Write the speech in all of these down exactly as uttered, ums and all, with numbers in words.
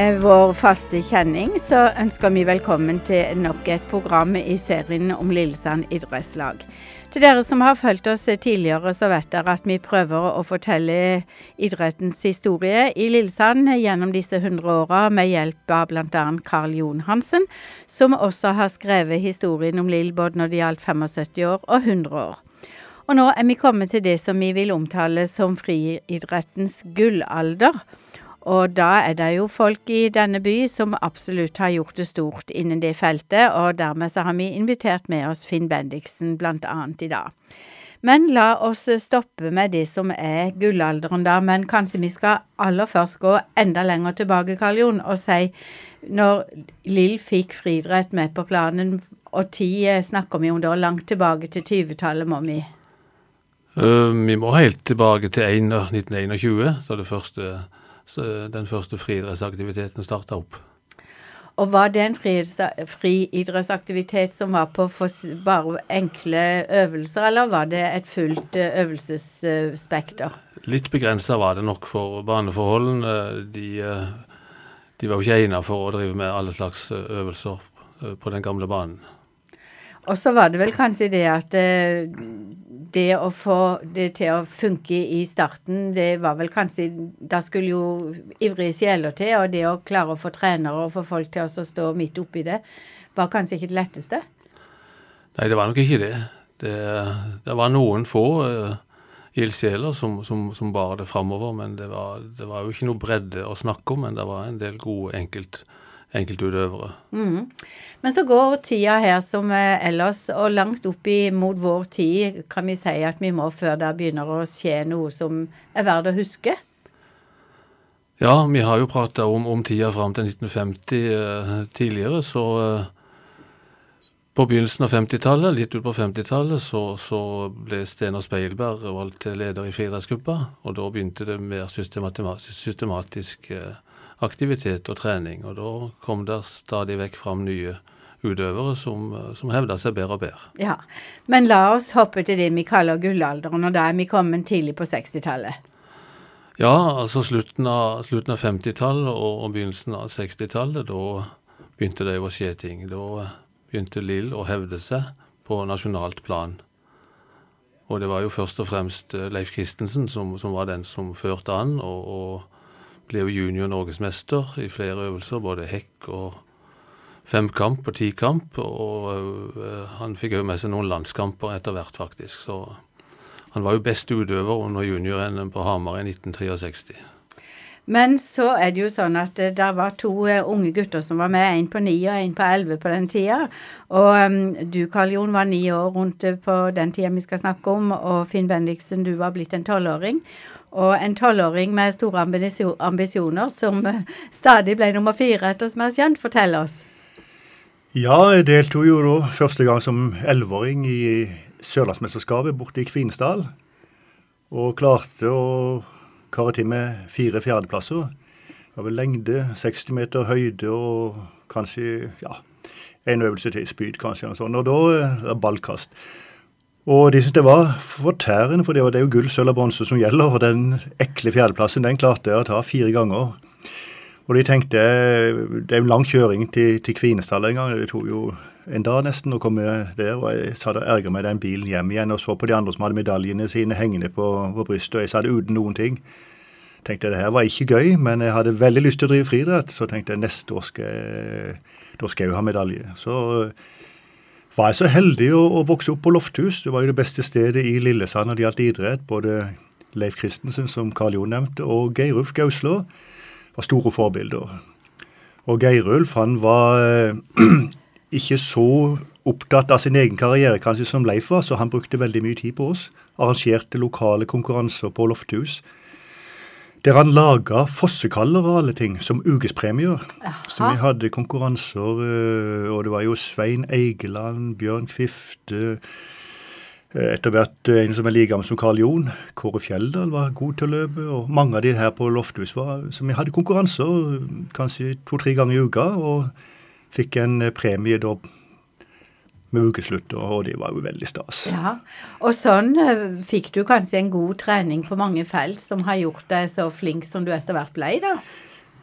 Med vår faste kjenning så ønsker vi velkommen til nok et program i serien om Lillesand idrettslag. Til dere som har fulgt oss tidligere så vet dere at vi prøver å fortelle idrettens historie i Lillesand gjennom disse hundre årene med hjelp av blant annet Karl Jon Hansen, som også har skrevet historien om Lill både når det gjaldt syttifem år og hundre år. Og nå er vi kommet til det som vi vil omtale som friidrettens gullalder. Og da er det jo folk i denne by som absolutt har gjort det stort innen det feltet, og dermed så har vi invitert med oss Finn Bendiksen blant annet i dag. Men la oss stoppe med det som er gullalderen da, men kanskje vi skal aller først gå enda lenger tilbake, Karl Jon, og si når Lill fikk friidrett med på planen, og tid snakker vi om da langt tilbake til tyve-tallet, må vi? Uh, vi må helt tilbake til nitten tjueen, så det første... Så den første friidrettsaktiviteten startet opp. Og var det en friidrettsaktivitet som var på bare enkle øvelser, eller var det et fullt øvelsesspekter? Litt begrenset var det nok for baneforholdene. De, de var jo ikke egnet for å drive med alle slags øvelser på den gamle banen. Og så var det vel kanskje det at det å få det til å funke i starten, det var vel kanskje, da skulle jo ivrige sjeler til, og det å klare å få trenere og få folk til å stå midt oppi det, var kanskje ikke det letteste? Nei, det var nok ikke det. Det, det var noen få uh, ildsjeler som, som, som bar det fremover, men det var, det var jo ikke noe bredde å snakke om, men det var en del gode enkelt enkeltutøvere. Mm. Men så går tida her som ellers, og langt opp mot vår tid kan vi si at vi må før det begynner å skje noe som er verdt å huske. Ja, vi har jo pratet om, om tida frem til nitten femti eh, tidligere, så eh, på begynnelsen av femtitallet, litt ut på femtitallet, så, så ble Stener Speilberg valgt til leder i friidrettsgruppa, og da begynte det mer systematisk, systematisk eh, aktivitet og trening, og da kom det stadig vekk fram nye utøvere som, som hevdet seg bedre og bedre. Ja, men la oss hoppe til det vi kaller gullalderen, og da er vi kommet tidlig på sekstitallet. Ja, altså slutten av, slutten av femtitallet og, og begynnelsen av sekstitallet, da begynte det å skje ting. Da begynte Lill å hevde seg på nasjonalt plan. Og det var jo først og fremst Leif Christensen som, som var den som førte an, og, og ble jo junior norgesmester i flere øvelser, både hekk og femkamp og tikamp, og uh, han fikk jo med seg noen landskamper etter hvert faktisk, så han var jo best utøver under junioren på Hamar i nitten sekstitre. Men så er det jo sånn at uh, der var to uh, unge gutter som var med, en på ni og en på elleve på den tida, og um, du, Karl Jon, var ni år rundt uh, på den tida vi skal snakke om, og Finn Bendiksen, du var blitt en tolvåring, og en tolvåring med store ambisjoner som stadig ble nummer fire etter som er skjønt. Fortell oss. Ja, jeg deltog jo da første gang som elleveåring i Sørlandsmesterskapet borte i Kvinesdal, og klarte å kare til med fire fjerdeplasser. Det var vel lengde, seksti meter høyde og kanskje, ja, en øvelse til spyd kanskje, og, sånn, og da er ballkast. Og de synes det var fortærende, for det var det jo gull, sølv og bronse som gjelder, og den ekle fjerdeplassen, den klarte jeg å ta fire ganger. Og de tenkte, det er en lang kjøring til, til Kvinesdal en gang, det tog jo en dag nesten å komme der, og jeg satt og erget meg den bilen hjem igjen, og så på de andre som hadde medaljene sine hengende på, på brystet, og jeg satt uten noen ting. Tenkte det her var ikke gøy, men jeg hadde veldig lyst til å drive friidrett, så tenkte jeg neste år skal jeg, da skal jeg jo ha medalje. Så var jeg så heldig å, å vokse opp på Lofthus. Det var jo det beste stedet i Lillesand når det gjaldt idrett. Både Leif Christensen, som Karl Jon nevnte, og Geirulf Gauslå var store forbilder. Og Geirulf, han var eh, ikke så opptatt av sin egen karriere, kanskje som Leif var, så han brukte veldig mye tid på oss. Arrangerte lokale konkurranser på Lofthus, der han laget fossekaller og alle ting som ukespremier. Aha. Så vi hadde konkurranser, og det var jo Svein Eigeland, Bjørn Kvifte, etter hvert en som er like gammel som Karl Jon, Kåre Fjelldal var god til å løpe, og mange av de her på Lofthus var, så vi hadde konkurranser kanskje to-tre ganger i uka, og fikk en premie da med ukeslutt, og det var jo veldig stas. Ja, og sånn fikk du kanskje en god trening på mange felt som har gjort deg så flink som du etter hvert ble da?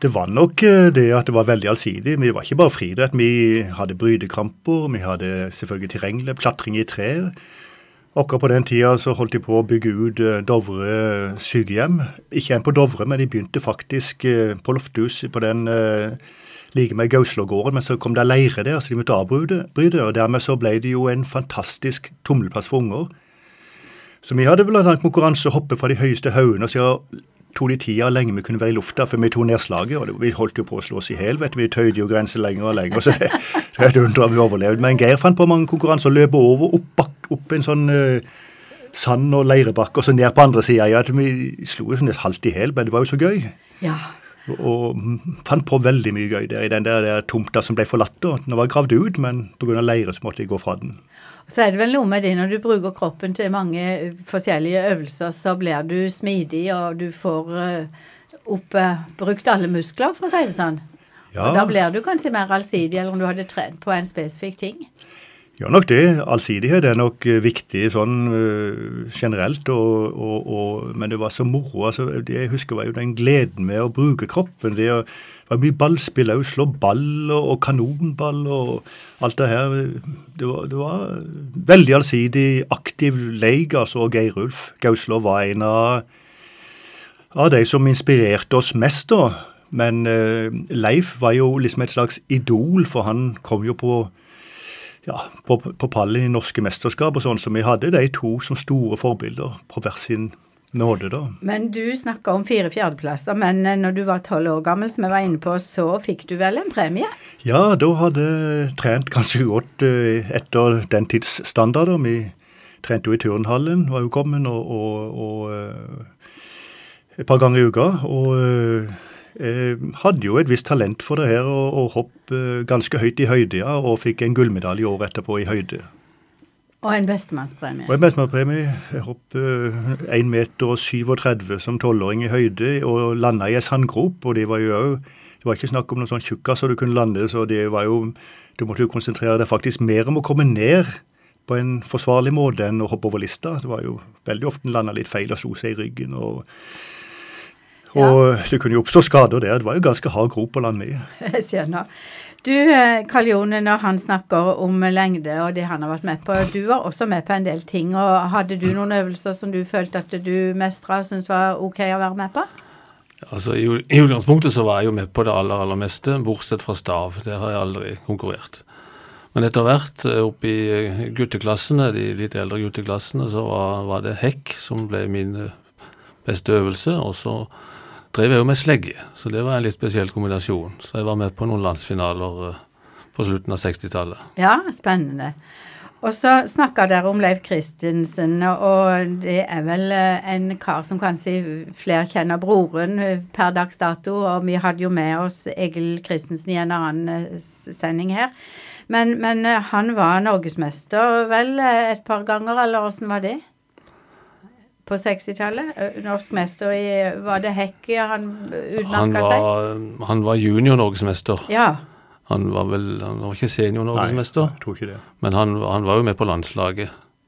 Det var nok det at det var veldig allsidig. Vi var ikke bare friidrett. Vi hadde brydekramper, vi hadde selvfølgelig terrengløp, klatring i trær. Akkurat på den tida så holdt de på å bygge ut Dovre sykehjem. Ikke en på Dovre, men de begynte faktisk på Lofthus på den like med Gauslågården, men så kom det leire der, så de måtte avbryte, og dermed så ble det jo en fantastisk tummelplass for unger. Så vi hadde blant annet konkurranse å hoppe fra de høyeste haugene, og så tog de tida lenge vi kunne være i lufta, for vi tog nedslaget, og det, vi holdt jo på å slå oss i hel, vet du, vi tøyde jo grenser lenger og lenger, så det, det er et undre vi overlevde. Men Geir fant på mange konkurranser, og løp over, opp, bak, opp en sånn uh, sand- og leirebakke, og så ned på andre siden. Ja, vi slo jo sånn et halvt i hel, men det var jo så gøy. Ja. Og, og fant på veldig mye gøy der, i den der, der tomta som ble forlatt, og den var gravd ut, men på grunn av leire så måtte jeg gå fra den. Så er det vel noe med det, når du bruker kroppen til mange forskjellige øvelser, så blir du smidig, og du får uh, opp, uh, brukt alle muskler, for å si det sånn. Ja. Og da blir du kanskje mer allsidig, eller om du hadde trent på en spesifikk ting. Ja, nok det. Allsidighet er nok viktig sånn uh, generelt, og, og, og, men det var så moro. Altså, det jeg husker var jo den gleden med å bruke kroppen. Det var mye ballspill, å slå ball og, og kanonball og alt det her. Det var, det var veldig allsidig, aktiv leik, altså, og Geir Ulf Gauslå var en av, av de som inspirerte oss mest da. Men uh, Leif var jo liksom et slags idol, for han kom jo på Ja, på, på pallen i norske mesterskap og sånn, så vi hadde de to som store forbilder på hver sin nåde da. Men du snakket om fire fjerdeplasser, men når du var tolv år gammel, som jeg var inne på, så fikk du vel en premie? Ja, da hadde jeg trent ganske godt uh, etter den tids standarder. Vi trente jo i turnhallen, var jo kommet, og, og, og uh, et par ganger i uka, og uh, Jeg hadde jo et visst talent for det her, og, og hopp uh, ganske høyt i høyde, ja, og fikk en gullmedalje år etterpå i høyde. Og en bestemannspremie. Og en bestemannspremie. Jeg hopp uh, en meter og syvogtredve som tolvåring i høyde, og landet i en sandgrop, og det var jo, det var ikke snakk om noen sånn tjukkaser du kunne lande, så det var jo, du måtte jo konsentrere deg faktisk mer om å komme ned på en forsvarlig måte enn å hoppe over lista. Det var jo veldig ofte landet litt feil og slo seg i ryggen, og Og ja. Det kunne jo oppstå skader der. Det var jo ganske hard grop å lande i. Jeg skjønner. Du, Karl Jon, når han snakker om lengde og det han har vært med på, du var også med på en del ting, og hadde du noen øvelser som du følte at du mestret og syntes var ok å være med på? Altså, i, i utgangspunktet så var jeg jo med på det aller, aller meste, bortsett fra stav. Det har jeg aldri konkurrert. Men etter hvert, oppe i gutteklassene, de litt eldre gutteklassene, så var, var det hekk som ble min beste øvelse, og så drev jeg jo med slegge, så det var en litt spesiell kombinasjon. Så jeg var med på noen landsfinaler på slutten av sekstitallet. Ja, spennende. Og så snakket dere om Leif Christensen, og det er vel en kar som kanskje flere kjenner broren per dags dato, og vi hadde jo med oss Egil Christensen i en annen sending her. Men, men han var norgesmester vel et par ganger, eller hvordan var det? På sekstitallet, norsk mester i, var det hekk han utmerket seg? Han var junior norgesmester. Ja. Han var vel, han var ikke senior norgesmester. Nei, jeg tror ikke det. Men han, han var jo med på landslaget.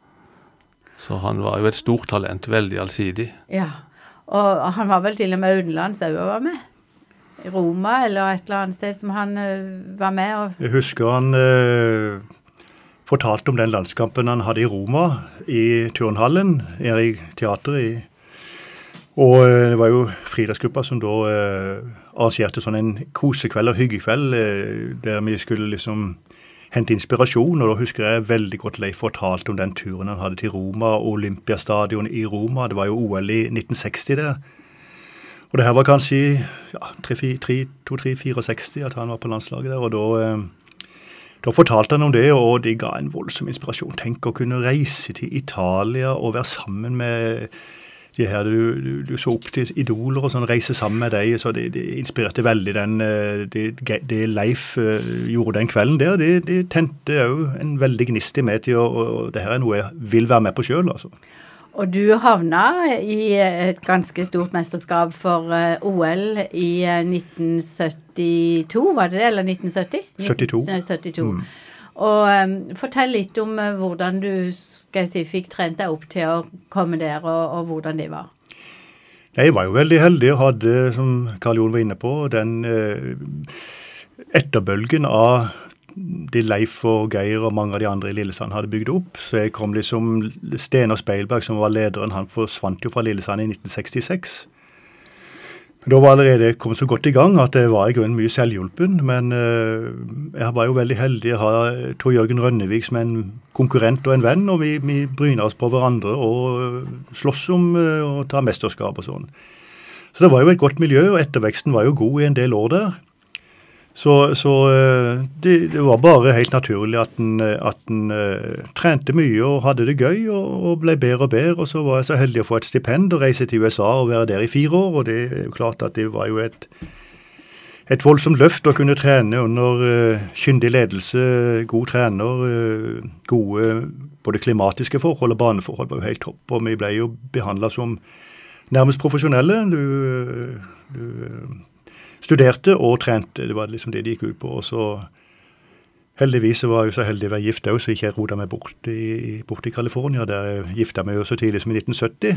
Så han var jo et stort talent, veldig allsidig. Ja, og han var vel til og med utenlands også var med? I Roma eller et eller annet sted som han uh, var med? Og jeg husker han... Uh fortalte om den landskampen han hadde i Roma, i turnhallen, her i teateret. I, og det var jo friidrettsgruppa som da eh, arrangerte sånn en kosekveld og hyggekveld, eh, der vi skulle liksom hente inspirasjon, og da husker jeg veldig godt Leif fortalte om den turen han hadde til Roma, Olympiastadion i Roma. Det var jo O L i nitten seksti der. Og det her var kanskje ja, to tre sekstifire at han var på landslaget der, og da... Eh, Da fortalte han om det, og det ga en voldsom inspirasjon. Tenk å kunne reise til Italia og være sammen med de her du, du, du så opp til idoler og sånn, reise sammen med deg. Så det, det inspirerte veldig den, det, det Leif gjorde den kvelden der. Det, det tente jo en veldig gnist i meg til, og, og det her er noe jeg vil være med på selv, altså. Og du havna i et ganske stort mesterskap for uh, O L i uh, nitten syttito, var det det, eller nitten sytti? syttito. syttito. Mm. Og um, fortell litt om uh, hvordan du, skal jeg si, fikk trent deg opp til å komme der, og, og hvordan det var. Jeg var jo veldig heldig og hadde, som Karl Jon var inne på, den eh, etterbølgen av de Leif og Geir og mange av de andre i Lillesand hadde bygd opp. Så jeg kom liksom, Stener Speilberg som var lederen, han forsvant jo fra Lillesand i nitten sekstiseks. Da var allerede kommet så godt i gang at det var i grunnen mye selvhjulpen, men uh, jeg var jo veldig heldig å ha Tor Jørgen Rønnevik som en konkurrent og en venn, og vi, vi bryna oss på hverandre og slåss om uh, å ta mesterskap og sånn. Så det var jo et godt miljø, og etterveksten var jo god i en del år der. Så, så uh, det, det var bare helt naturlig at den, at den uh, trente mye og hadde det gøy og, og ble bedre og bedre, og så var jeg så heldig å få et stipend og reise til U S A og være der i fire år, og det er jo klart at det var jo et, et voldsomt løft å kunne trene under uh, kyndig ledelse, god trener, uh, gode både klimatiske forhold og baneforhold var jo helt topp, og vi ble jo behandlet som nærmest profesjonelle. Du, du studerte og trente, det var liksom det de gikk ut på, og så heldigvis så var jeg jo så heldig å være gift også, så ikke jeg rodet meg bort i, bort i California, der jeg giftet meg jo så tidlig som i nitten sytti.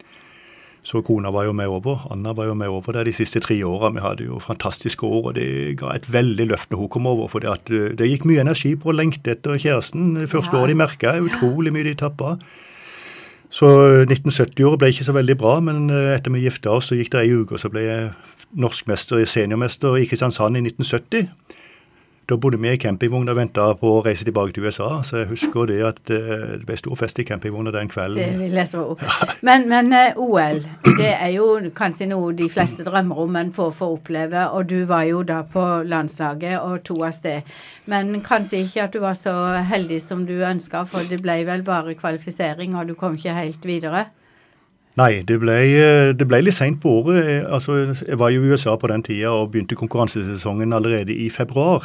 Så kona var jo med over, Anna var jo med over der de siste tre årene. Vi hadde jo fantastiske år, og det ga et veldig løft når hun kom over, for det, det gikk mye energi på å lengte etter kjæresten. Første ja. året de merket jeg utrolig mye de tappet. Så nitten sytti-året ble ikke så veldig bra, men etter vi giftet oss så gikk det en uke, og så ble jeg norskmester, seniormester i Kristiansand i nitten sytti. Da bodde vi i campingvogn og ventet på å reise tilbake til U S A, så jeg husker det at det ble stor fest i campingvognen den kvelden. Det vil jeg tro. Men, men O L, det er jo kanskje noe de fleste drømmer om, men får få oppleve, og du var jo da på landslaget og to av sted. Men kanskje ikke at du var så heldig som du ønsket, for det ble vel bare kvalifisering, og du kom ikke helt videre? Nei, det ble, det ble litt sent på året. Altså, jeg var jo i U S A på den tiden og begynte konkurransesesongen allerede i februar.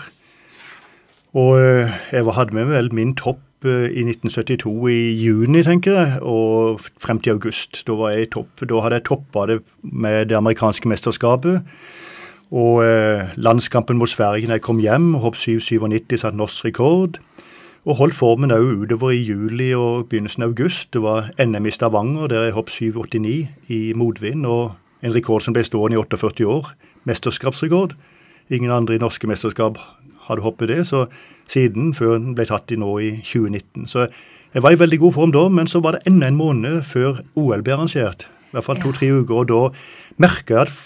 Og jeg hadde med vel min topp i nitten syttito i juni, tenker jeg, og frem til august. Da var jeg i topp. Da hadde jeg toppet det med det amerikanske mesterskapet. Og landskampen mot Sverige når jeg kom hjem, hopp syv syttisju satt norsk rekord. Og holdt formen også utover i juli og begynnelsen av august. Det var N M i Stavanger, der jeg hopp syv åttini i modvind, og en rekord som ble stående i førtiåtte år. Mesterskapsrekord. Ingen andre i norske mesterskap hadde hoppet det, så siden før den ble tatt i nå i tjue nitten. Så jeg var i veldig god form da, men så var det enda en måned før O L ble arrangert. I hvert fall to-tre uker, og da merket jeg at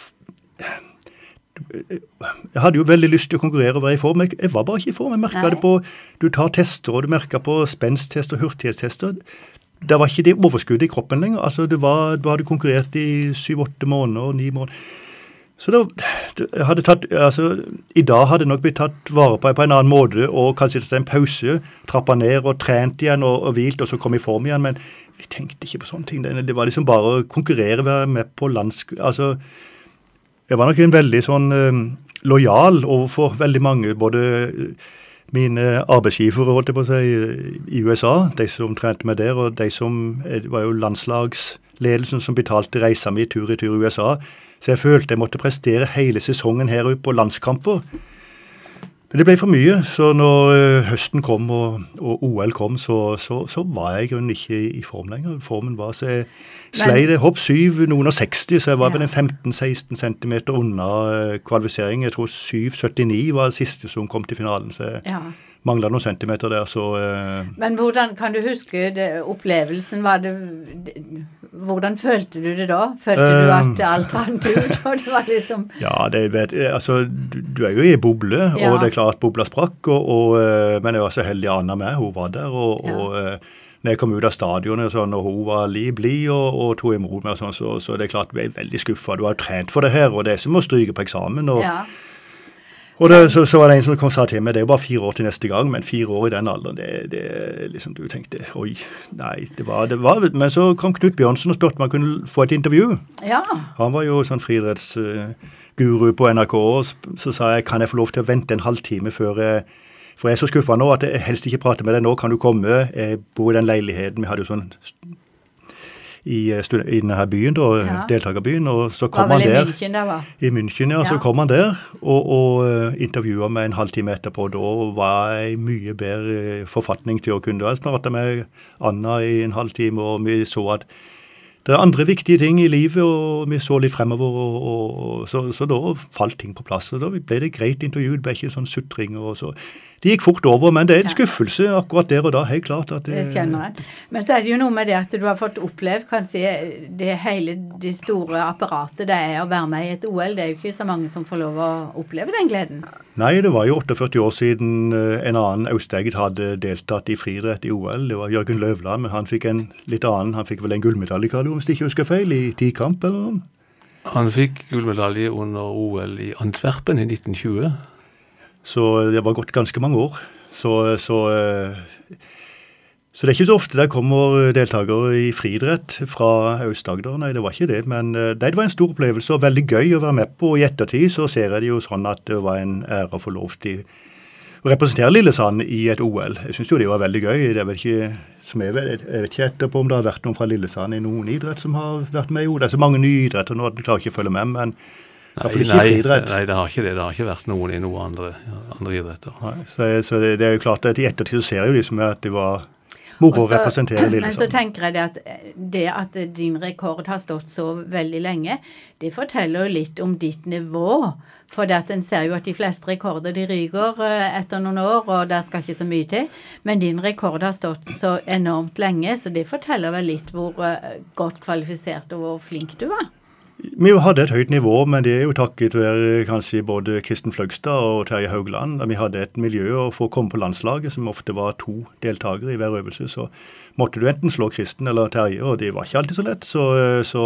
jeg hadde jo veldig lyst til å konkurrere og være i form, men jeg var bare ikke i form. Jeg merket Nei. det på, du tar tester, og du merket på spensttester, hurtighetstester. Det var ikke det overskuddet i kroppen lenger. Altså, det var, du hadde konkurrert i syv-åtte måneder, ni måneder. Så det, det hadde tatt, altså, i dag hadde det nok blitt tatt vare på på en annen måte, og kanskje tatt en pause, trappet ned og trent igjen og, og hvilt, og så kom i form igjen, men vi tenkte ikke på sånne ting. Det, det var liksom bare å konkurrere, være med på landsk... Altså, jeg var nok en veldig sånn um, lojal overfor veldig mange, både mine arbeidsgivere, holdt jeg på å si, i U S A, de som trente meg der, og de som var jo landslagsledelsen som betalte reisa mi tur i tur i U S A. Så jeg følte jeg måtte prestere hele sesongen her på landskamper. Men det ble for mye, så når uh, høsten kom og, og O L kom, så, så, så var jeg i grunnen ikke i, i form lenger. Formen var så jeg slei det hopp syv, noen og seksti, så jeg var vel en femten-seksten centimeter unna uh, kvalifisering. Jeg tror syv syttini var det siste som kom til finalen, så jeg ja. manglet noen centimeter der. Så, uh, Men hvordan kan du huske det, opplevelsen? Var det, det, hvordan følte du det da? Følte uh, du at alt rant ut? Og det var liksom... Ja, det, vet, altså, du, du er jo i boble, ja. og det er klart at bobla sprakk, og, og, men jeg var så heldig Anna med, hun var der, og, ja. og når jeg kom ut av stadionet, så når hun var livlig og, og tog imot meg, sånn, så, så det er klart, jeg ble veldig skuffet. Du har trent for det her, og det er som å stryke på eksamen. Og, ja. og det, så, så var det en som kom sa til meg, det er jo bare fire år til neste gang, men fire år i den alderen, det, det liksom, du tenkte, oi, nei, det var, det var, men så kom Knut Bjørnsen og spurte om han kunne få et intervju. Ja. Han var jo sånn friidrettsguru på N R K, og så sa jeg, kan jeg få lov til å vente en halvtime før jeg For jeg er så skuffet nå at jeg helst ikke prater med deg nå, kan du komme, jeg bor i den leiligheten, vi hadde jo sånn i, i denne byen da, ja. deltakerbyen, og så kom han der. I München det var? I München, ja, ja. Så kom han der, og, og intervjuet meg en halvtime etterpå, da var jeg mye bedre forfatning til å kunne. Jeg snart med Anna i en halvtime, og vi så at det er andre viktige ting i livet, og vi så litt fremover, og, og, og så, så da falt ting på plass, og da ble det greit intervju, det ble ikke sånn sutring, og så. Det gikk fort over, men det er en skuffelse akkurat der og da, helt klart. At det, det kjenner jeg. Men så er det jo noe med det at du har fått opplevd, kanskje, det hele det store apparatet det er å være med i et O L. Det er jo ikke så mange som får lov å oppleve den gleden. Nei, det var jo førtiåtte år siden en annen Aust-Egget hadde deltatt i friidrett i O L. Det var Jørgen Løvland, men han fikk en litt annen, han fikk vel en gullmedalje, Karl, hvis jeg ikke husker feil, i tikamp eller noe? Han fikk gullmedalje under O L i Antwerpen i nitten tjue. Så det var gått ganske mange år. Så, så, så det er ikke så ofte det kommer deltakere i friidrett fra Aust-Agder. Nei, det var ikke det. Men det var en stor opplevelse og veldig gøy å være med på. I ettertid så ser jeg det jo sånn at det var en ære å få lov til å representere Lillesand i et O L. Jeg synes jo det var veldig gøy. Det er vel ikke, som jeg, vet, jeg vet ikke etterpå om det har vært noen fra Lillesand i noen idrett som har vært med i O L. Det er så mange nye idretter nå at jeg klarer ikke å følge med, men Nei, nei, nei, det har ikke det. Det har ikke vært noen i noen andre, andre idretter. Nei, så, så det, det er jo klart at i ettertid så ser jeg jo liksom at det var moro å representere Lillesand. Men så tenker jeg det at det at din rekord har stått så veldig lenge, det forteller jo litt om ditt nivå. For det at en ser jo at de fleste rekorder de ryker etter noen år, og der skal ikke så mye til. Men din rekord har stått så enormt lenge, så det forteller vel litt hvor godt kvalifisert og hvor flink du var. Vi hadde et høyt nivå, men det er jo takket være kanskje både Kristen Fløgstad og Terje Haugland. Vi hadde et miljø, og for å komme på landslaget, som ofte var to deltakere i hver øvelse, så måtte du enten slå Kristen eller Terje, og det var ikke alltid så lett. Så, så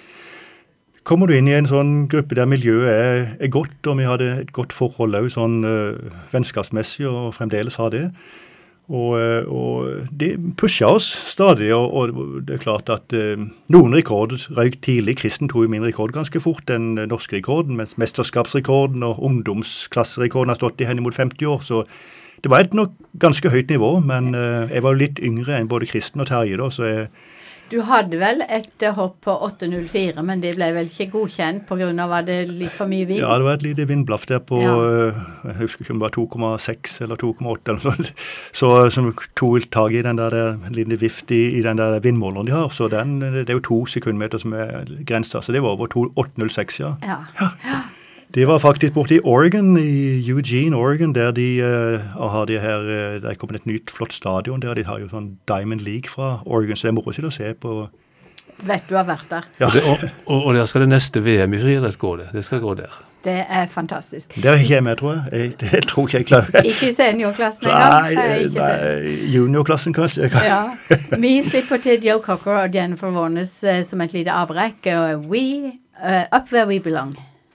kommer du inn i en sånn gruppe der miljøet er, er godt, og vi hadde et godt forhold også, sånn uh, vennskapsmessig, og fremdeles har det. Og, og det pushet oss stadig, og, og det er klart at eh, noen rekorder røyk tidlig. Kristen tog jo min rekord ganske fort, den norske rekorden, mens mesterskapsrekorden og ungdomsklasserekorden har stått i henne mot femti år, så det var et nok ganske høyt nivå, men eh, jeg var jo litt yngre enn både Kristen og Terje da, så jeg Du hadde vel et hopp på åtte null fire, men det ble vel ikke godkjent på grunn av at det litt for mye vind? Ja, det var et lite vindblaff der på, ja. Jeg husker ikke om det var to komma seks eller to komma åtte eller noe sånt. Så som tog tag i den der, der lille vift i, i den der vindmåleren de har, så den, det er jo to sekundmeter som er grensa, så det var over åtte null seks, ja. Ja, ja. ja. Det var faktisk borte i Oregon, i Eugene, Oregon, der de uh, har de her, uh, der kommer et nytt flott stadion, der de har jo sånn Diamond League fra Oregon, så det er moro å se på. Vet du har vært der. Ja. Det, og, og, og der skal det neste V M i friidrett gå det. Det skal gå der. Det er fantastisk. Det er ikke jeg med, tror jeg. jeg det tror ikke jeg klarer. Ikke i seniorklassen engang? Nei, nei, juniorklassen kanskje. Ja. Vi slipper til Joe Cocker og Jennifer Warnes uh, som et lite avbrekk, og we, uh, up where we belong.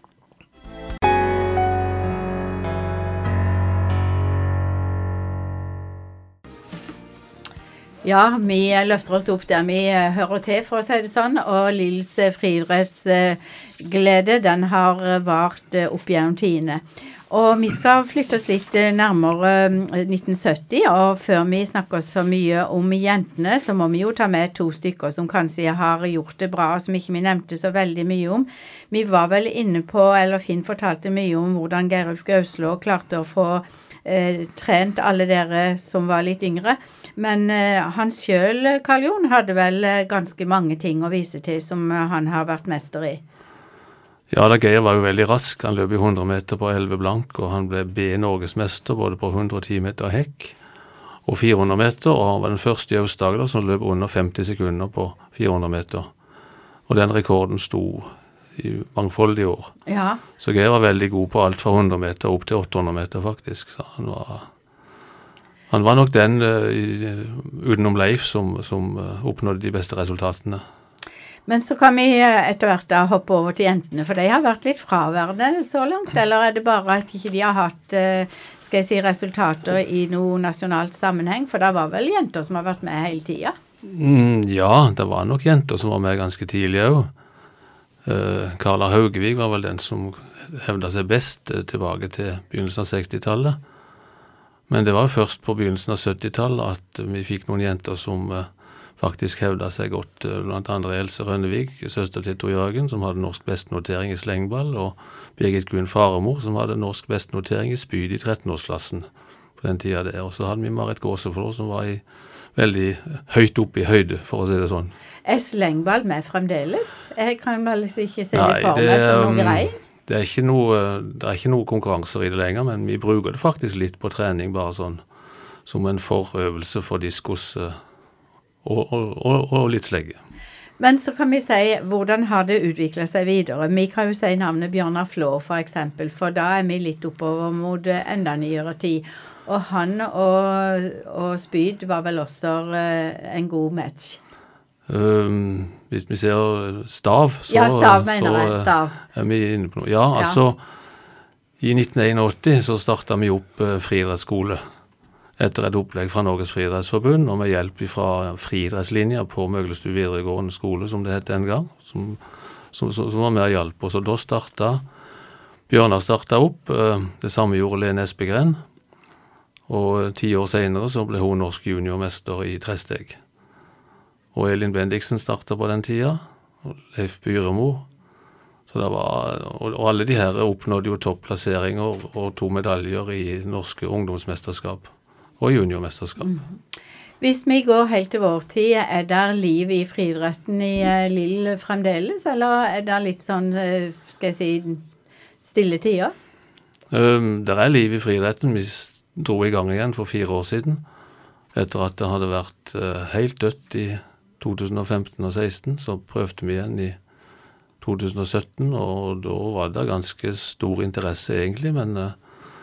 Ja, vi løfter oss opp der vi hører til, for å si det sånn, og Lills friidrettsglede, den har vart opp gjennom tidene. Og vi skal flytte oss litt nærmere nitten sytti, og før vi snakker så mye om jentene, så må vi jo ta med to stykker som kanskje har gjort det bra, som ikke vi nevnte så veldig mye om. Vi var vel inne på, eller Finn fortalte mye om hvordan Geirulf Gauslå klarte å få eh, trent alle dere som var litt yngre. Men eh, han selv, Karl Jon, hadde vel eh, ganske mange ting å vise til som eh, han har vært mester i. Ja, da Geir var jo veldig rask. Han løp i hundre meter på elleve blank, og han ble B-Norgesmester både på hundre og ti meter hekk og fire hundre meter, og han var den første i Aust-Agder som løp under femti sekunder på fire hundre meter. Og den rekorden sto i mangfoldige år. Ja. Så Geir var veldig god på alt fra hundre meter opp til åtte hundre meter faktisk. Så han var... Han var nok den uh, utenom Leif som, som uh, oppnådde de beste resultatene. Men så kan vi etter hvert da hoppe over til jentene, for de har vært litt fraværende så langt, eller er det bare at ikke de har hatt, uh, skal jeg si, resultater i noe nasjonalt sammenheng, for det var vel jenter som har vært med hele tiden? Mm, ja, det var nok jenter som var med ganske tidlig også. Uh, Karla Haugevig var vel den som hevdet seg best uh, tilbake til begynnelsen av sekstitallet. Men det var først på begynnelsen av syttitallet at vi fikk noen jenter som uh, faktisk hevdet seg godt, uh, blant andre Else Rønnevig, søster til Tor Jørgen, som hadde norsk bestnotering i slengball, og Birgit Gunn Faremor, som hadde norsk bestnotering i spyd i trettenårsklassen på den tida der. Og så hadde vi Marit Gåseflå som var i, veldig høyt oppe i høyde, for å si det sånn. Er slengball med fremdeles? Jeg kan vel ikke se det for meg som noe grei. Det er ikke noe, det er ikke noe konkurranser i det lenger, men vi bruker det faktisk litt på trening, bare sånn som en forøvelse for diskos og, og, og, og litt slegge. Men så kan vi si, hvordan har det utviklet seg videre? Vi kan jo si navnet Bjørnar Flå for eksempel, for da er vi litt oppover mot enda nyere tid. Og han og, og Spyd var vel også en god match. Um, hvis vi ser stav, så, ja, stav mener jeg, stav. Er vi inne på noe. Ja, altså, ja. I nitten enogåtti så startet vi opp uh, friidrettsskole etter et opplegg fra Norges friidrettsforbund, og med hjelp fra friidrettslinjer på Møglestue videregående skole, som det het den gang, som, som, som, som var med å hjelpe oss. Og da startet, Bjørnar startet opp, uh, det samme gjorde Lene Espegren, og ti år senere så ble hun norsk juniormester i tresteg. Og Elin Bendiksen startet på den tida, og Leif Byremo. Så det var, og, og alle de her oppnådde jo topplasseringer og to medaljer i norske ungdomsmesterskap og juniormesterskap. Mm. Hvis vi går helt til vår tid, er det liv i friidretten i uh, Lill fremdeles, eller er det litt sånn, uh, skal jeg si, stille tider? Um, det er liv i friidretten. Vi dro i gang igjen for fire år siden, etter at det hadde vært uh, helt dødt i to tusen og femten og seksten, så prøvde vi igjen i to tusen og sytten, og da var det ganske stor interesse egentlig, men uh,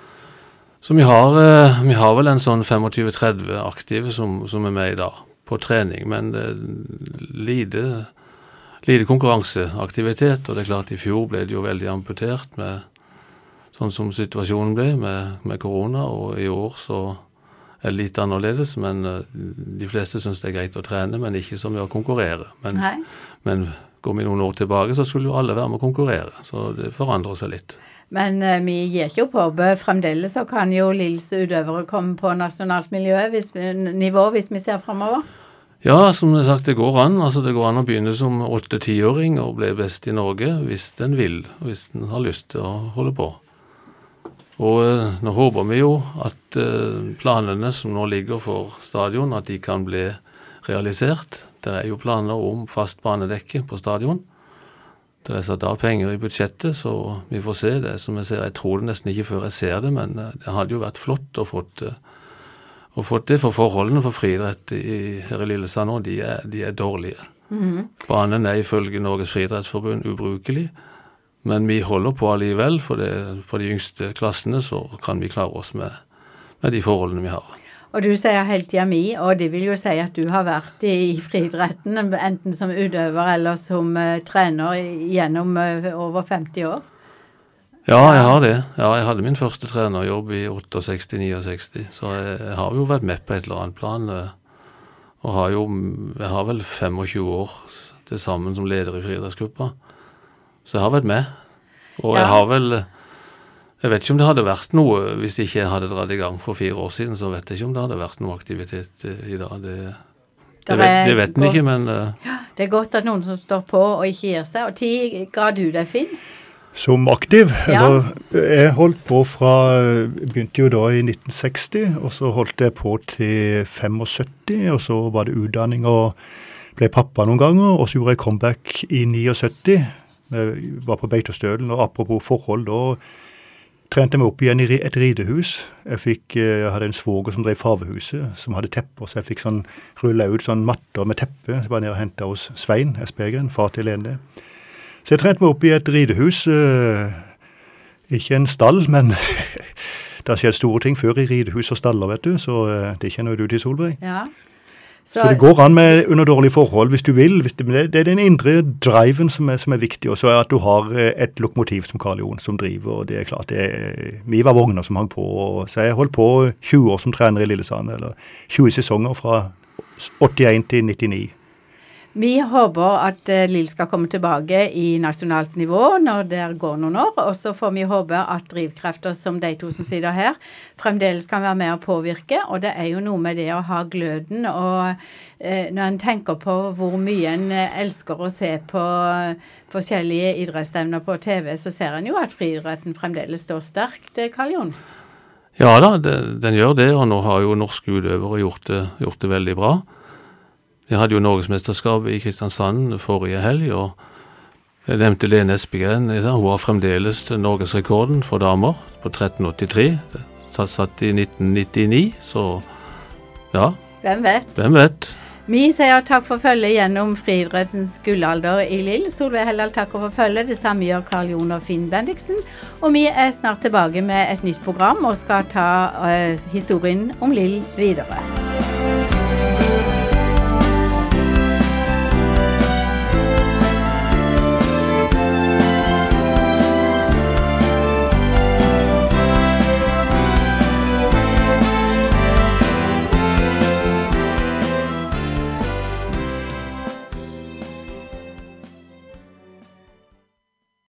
så vi har, uh, vi har vel en sånn tjuefem til tretti aktive som, som er med i dag på trening, men uh, lite, lite konkurranseaktivitet, og det er klart i fjor ble det jo veldig amputert med sånn som situasjonen ble med, med korona, og i år så er litt annerledes, men uh, de fleste synes det er greit å trene, men ikke så mye å konkurrere. Men, men går vi noen år tilbake, så skulle jo alle være med å konkurrere, så det forandrer seg litt. Men uh, vi gir ikke opp håp. Fremdeles så kan jo Lills utøvere komme på nasjonalt miljø, hvis, nivå hvis vi ser fremover. Ja, som jeg har sagt, det går an. Altså, det går an å begynne som åtte-tiåring og bli best i Norge, hvis den vil, hvis den har lyst til å holde på. Og uh, nå håper vi jo at uh, planene som nå ligger for stadion, at de kan bli realisert. Det er jo planer om fast banedekke på stadion. Det er satt av penger i budsjettet, så vi får se det. Som jeg ser, jeg tror det nesten ikke før jeg ser det, men uh, det hadde jo vært flott å fått, uh, å fått det, for forholdene for friidrett i, her i Lillesand nå, de er, de er dårlige. Mm-hmm. Banen er ifølge Norges friidrettsforbund ubrukelig. Men vi holder på alligevel, for, det, for de yngste klassene så kan vi klare oss med, med de forholdene vi har. Og du sier helt tida mi, og det vil jo si at du har vært i friidretten, enten som utøver eller som uh, trener gjennom uh, over femti år? Ja, jeg har det. Ja, jeg hadde min første trenerjobb i sekstiåtte til sekstini, så jeg, jeg har jo vært med på et eller annet plan, uh, og har jo, jeg har vel tjuefem år til sammen som leder i friidrettsgruppa. Så jeg har vært med, og ja. jeg har vel, jeg vet ikke om det hadde vært noe, hvis ikke jeg hadde dratt i gang for fire år siden, så vet jeg ikke om det hadde vært noe aktivitet i dag. Det, det, vet, det vet den ikke, men... Ja, det er godt at noen som står på og ikke gir seg, og tid ga du deg, Finn? Som aktiv, ja. eller jeg holdt på fra, begynte jo da i nitten seksti, og så holdt jeg på til syttifem, og så var det utdanning og ble pappa noen ganger, og så gjorde jeg comeback i syttini. Jeg var på Beitostølen, og apropos forhold, da trente jeg meg opp igjen i et ridehus. Jeg, fikk, jeg hadde en svoger som drev farvehuset, som hadde tepper, så jeg fikk sånn, rullet ut sånn matter med teppe, så jeg var nede og hentet hos Svein Espegren, far til Lene. Så jeg trente meg opp i et ridehus, uh, ikke en stall, men det har skjedd store ting før i ridehus og staller, vet du, så uh, det kjenner du til, Solveig. Ja. Så, så det går an med under dårlige forhold hvis du vil. Hvis det, det er den indre driven som er, som er viktig, og så er at du har et lokomotiv som Karl Jon som driver, og det er klart, det er, vi var vogner som hang på, og så jeg holdt på tjue år som trener i Lillesand, eller tjue sesonger fra åttien til nittini. Vi håper at uh, Lill skal komme tilbake i nasjonalt nivå når det går noen år, og så får vi håpe at drivkrefter som de to som sitter her fremdeles kan være med å påvirke, og det er jo noe med det å ha gløden, og uh, når en tenker på hvor mye en uh, elsker å se på uh, forskjellige idrettsstevner på T V, så ser en jo at friidretten fremdeles står sterkt, Karl Jon. Ja da, det, den gjør det, og nå har jo norske utøvere gjort det, gjort det veldig bra. Vi hadde jo Norgesmesterskapet i Kristiansand forrige helg, og jeg nevnte Lene Espegren. Hun har fremdeles norgesrekorden for damer på tretten åttitre. Det satt i nitten nittini, så ja. Hvem vet? Hvem vet? Vi sier takk for følget gjennom friidrettens gullalder i Lill. Solveig Helldal takker for følget. Det samme gjør Karl Jon og Finn Bendiksen. Og vi er snart tilbake med et nytt program og skal ta uh, historien om Lill videre.